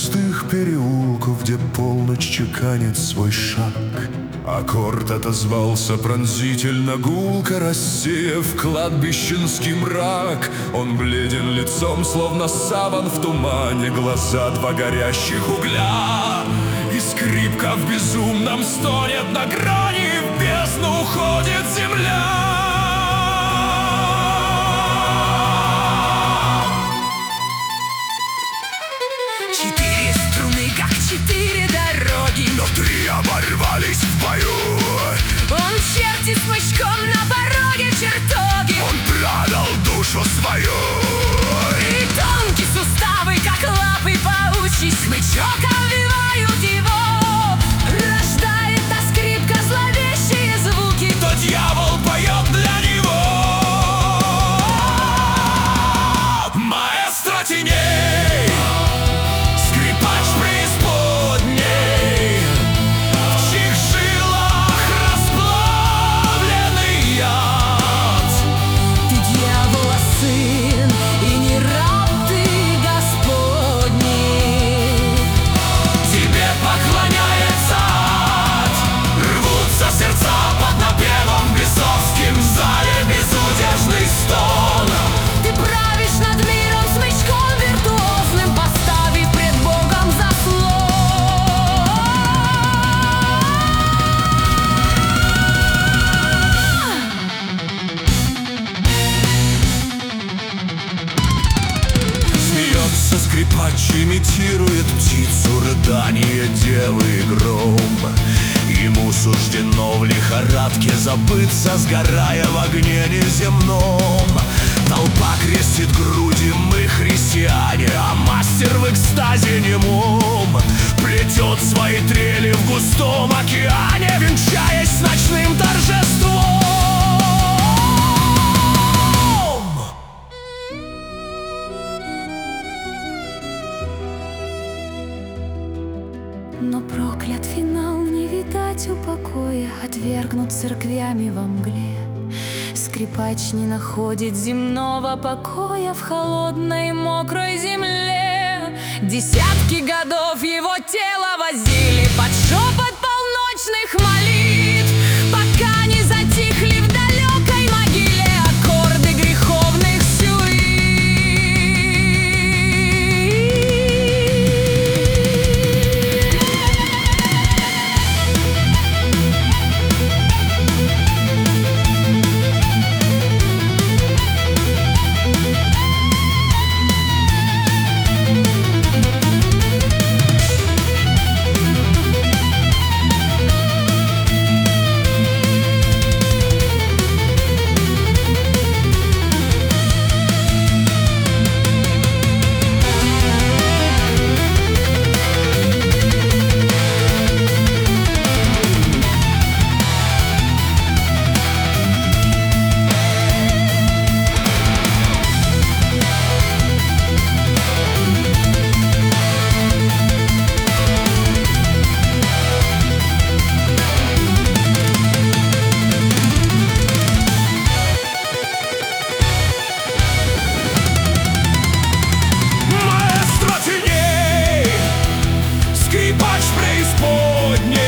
пустых переулков, где полночь чеканит свой шаг. Аккорд отозвался пронзительно, гулко рассеяв кладбищенский мрак. Он бледен лицом, словно саван в тумане, глаза два горящих угля. И скрипка в безумном стонет на грани, в бездну уходит земля. Четыре струны, как четыре дороги, но три оборвались в бою. Он чертит смычком на пороге чертоги. Он продал душу свою. И тонкие суставы, как лапы паучьи, смычок обвивают его. Рождает та скрипка зловещие звуки, то дьявол поет для него. Маэстро теней, скрипач преисподней, в чьих жилах расплавленный яд. ты дьявола сын, и не раб ты Господний. Тебе поклоняется ад, рвутся сердца под напевом бесовским, в зале безудержный стон. Ты правишь над миром смычком виртуозным, поставив пред Богом заслон. Смеется скрипач, имитирует птицу, рыдание девы и гром. Ему суждено в лихорадке забыться, сгорая в огне неземном. Толпа крестит груди, мы христиане, а мастер в экстазе немом плетет свои трели в густом океане, венчаясь с ночным торжеством. Но проклят финал, не видать упокоя, отвергнут церквями во мгле. Скрипач не находит земного покоя в холодной мокрой земле. Десятки годов его тело возили под шепот полночных молитв, пока не затихли в далекой могиле аккорды греховных сюит. Маэстро теней, скрипач преисподней,